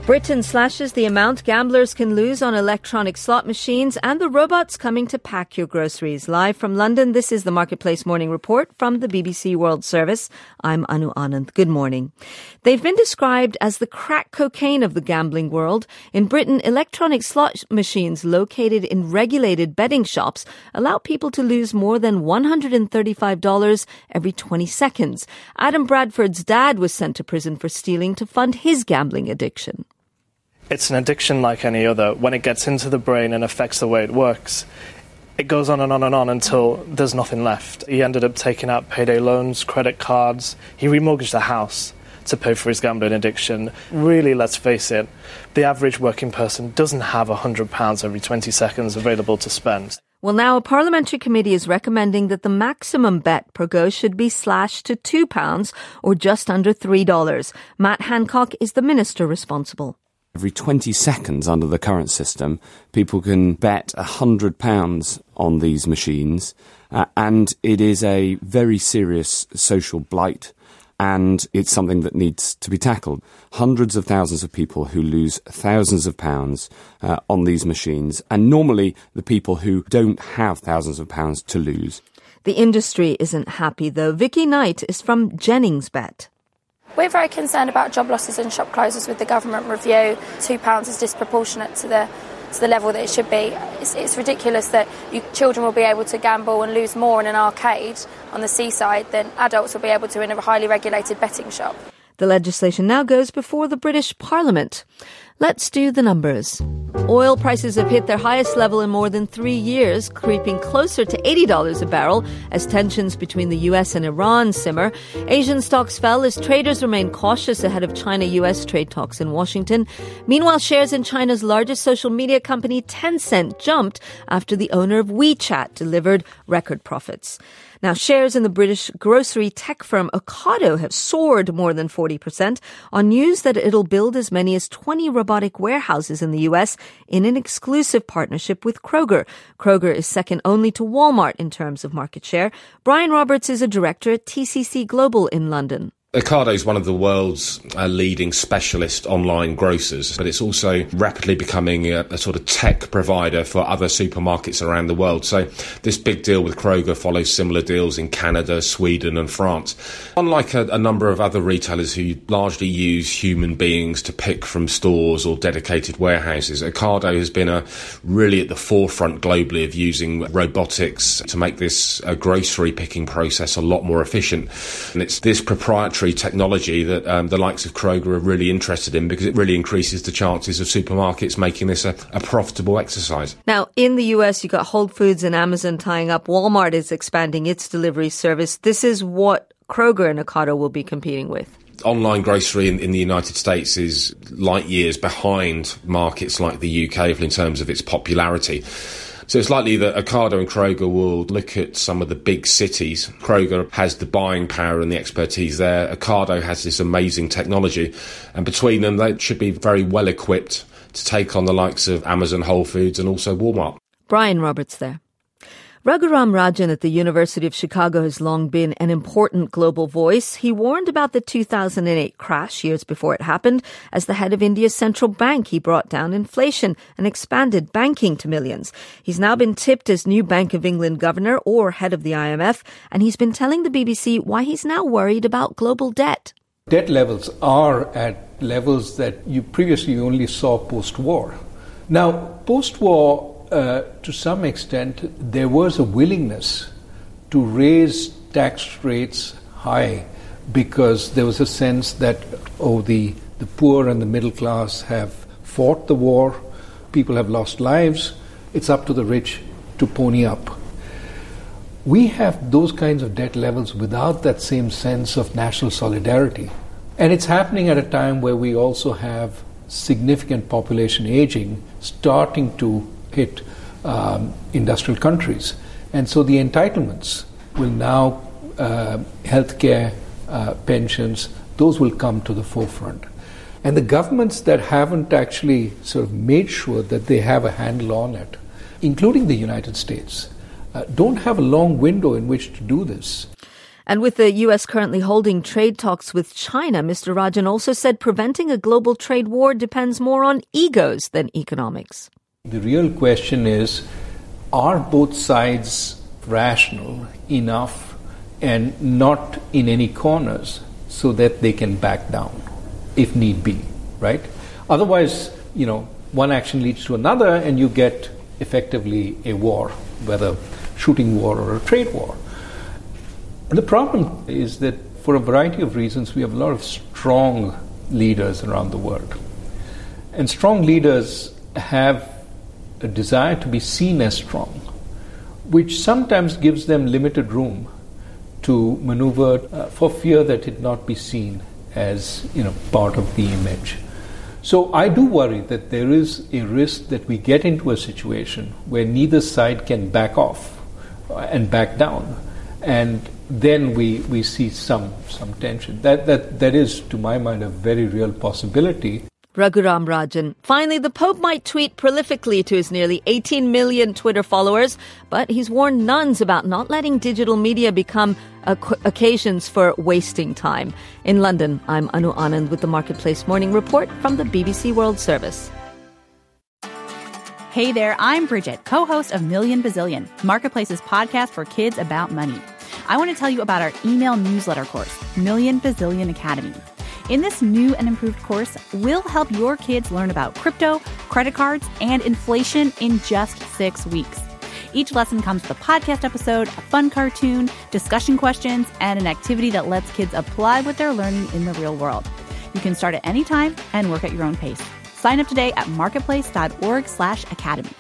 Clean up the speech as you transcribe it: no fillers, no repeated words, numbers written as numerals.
Britain slashes the amount gamblers can lose on electronic slot machines and the robots coming to pack your groceries. Live from London, this is the Marketplace Morning Report from the BBC World Service. I'm Anu Anand. Good morning. They've been described as the crack cocaine of the gambling world. In Britain, electronic slot machines located in regulated betting shops allow people to lose more than $135 every 20 seconds. Adam Bradford's dad was sent to prison for stealing to fund his gambling addiction. It's an addiction like any other. When it gets into the brain and affects the way it works, it goes on and on and on until there's nothing left. He ended up taking out payday loans, credit cards. He remortgaged the house to pay for his gambling addiction. Really, let's face it, the average working person doesn't have £100 every 20 seconds available to spend. Well, now a parliamentary committee is recommending that the maximum bet per go should be slashed to £2 or just under $3. Matt Hancock is the minister responsible. Every 20 seconds under the current system, people can bet £100 on these machines, and it is a very serious social blight, and it's something that needs to be tackled. Hundreds of thousands of people who lose thousands of pounds on these machines, and normally the people who don't have thousands of pounds to lose. The industry isn't happy, though. Vicky Knight is from Jennings Bet. We're very concerned about job losses and shop closures with the government review. £2 is disproportionate to the level that it should be. It's ridiculous that children will be able to gamble and lose more in an arcade on the seaside than adults will be able to in a highly regulated betting shop. The legislation now goes before the British Parliament. Let's do the numbers. Oil prices have hit their highest level in more than 3 years, creeping closer to $80 a barrel as tensions between the US and Iran simmer. Asian stocks fell as traders remain cautious ahead of China-US trade talks in Washington. Meanwhile, shares in China's largest social media company, Tencent, jumped after the owner of WeChat delivered record profits. Now, shares in the British grocery tech firm Ocado have soared more than 40% on news that it'll build as many as 20 robotic warehouses in the U.S. in an exclusive partnership with Kroger. Kroger is second only to Walmart in terms of market share. Brian Roberts is a director at TCC Global in London. Ocado is one of the world's leading specialist online grocers, but it's also rapidly becoming a sort of tech provider for other supermarkets around the world. So this big deal with Kroger follows similar deals in Canada, Sweden and France. Unlike a number of other retailers who largely use human beings to pick from stores or dedicated warehouses, Ocado has been really at the forefront globally of using robotics to make this grocery picking process a lot more efficient. And it's this proprietary technology that the likes of Kroger are really interested in because it really increases the chances of supermarkets making this a profitable exercise. Now, in the US, you've got Whole Foods and Amazon tying up. Walmart is expanding its delivery service. This is what Kroger and Ocado will be competing with. Online grocery in the United States is light years behind markets like the UK in terms of its popularity. So it's likely that Ocado and Kroger will look at some of the big cities. Kroger has the buying power and the expertise there. Ocado has this amazing technology. And between them, they should be very well equipped to take on the likes of Amazon, Whole Foods and also Walmart. Brian Roberts there. Raghuram Rajan at the University of Chicago has long been an important global voice. He warned about the 2008 crash years before it happened. As the head of India's central bank, he brought down inflation and expanded banking to millions. He's now been tipped as new Bank of England governor or head of the IMF, and he's been telling the BBC why he's now worried about global debt. Debt levels are at levels that you previously only saw post-war. Now, post-war, to some extent, there was a willingness to raise tax rates high because there was a sense that, the poor and the middle class have fought the war, people have lost lives, it's up to the rich to pony up. We have those kinds of debt levels without that same sense of national solidarity. And it's happening at a time where we also have significant population aging starting to hit industrial countries. And so the entitlements will now, healthcare, pensions, those will come to the forefront. And the governments that haven't actually sort of made sure that they have a handle on it, including the United States, don't have a long window in which to do this. And with the U.S. currently holding trade talks with China, Mr. Rajan also said preventing a global trade war depends more on egos than economics. The real question is, are both sides rational enough and not in any corners so that they can back down if need be, right? Otherwise, one action leads to another and you get effectively a war, whether shooting war or a trade war. And the problem is that for a variety of reasons, we have a lot of strong leaders around the world. And strong leaders have a desire to be seen as strong, which sometimes gives them limited room to maneuver for fear that it not be seen as part of the image. So I do worry that there is a risk that we get into a situation where neither side can back off and back down, and then we see some tension. That is, to my mind, a very real possibility. Raghuram Rajan. Finally, the Pope might tweet prolifically to his nearly 18 million Twitter followers, but he's warned nuns about not letting digital media become occasions for wasting time. In London, I'm Anu Anand with the Marketplace Morning Report from the BBC World Service. Hey there, I'm Bridget, co-host of Million Bazillion, Marketplace's podcast for kids about money. I want to tell you about our email newsletter course, Million Bazillion Academy. In this new and improved course, we'll help your kids learn about crypto, credit cards, and inflation in just 6 weeks. Each lesson comes with a podcast episode, a fun cartoon, discussion questions, and an activity that lets kids apply what they're learning in the real world. You can start at any time and work at your own pace. Sign up today at marketplace.org/academy.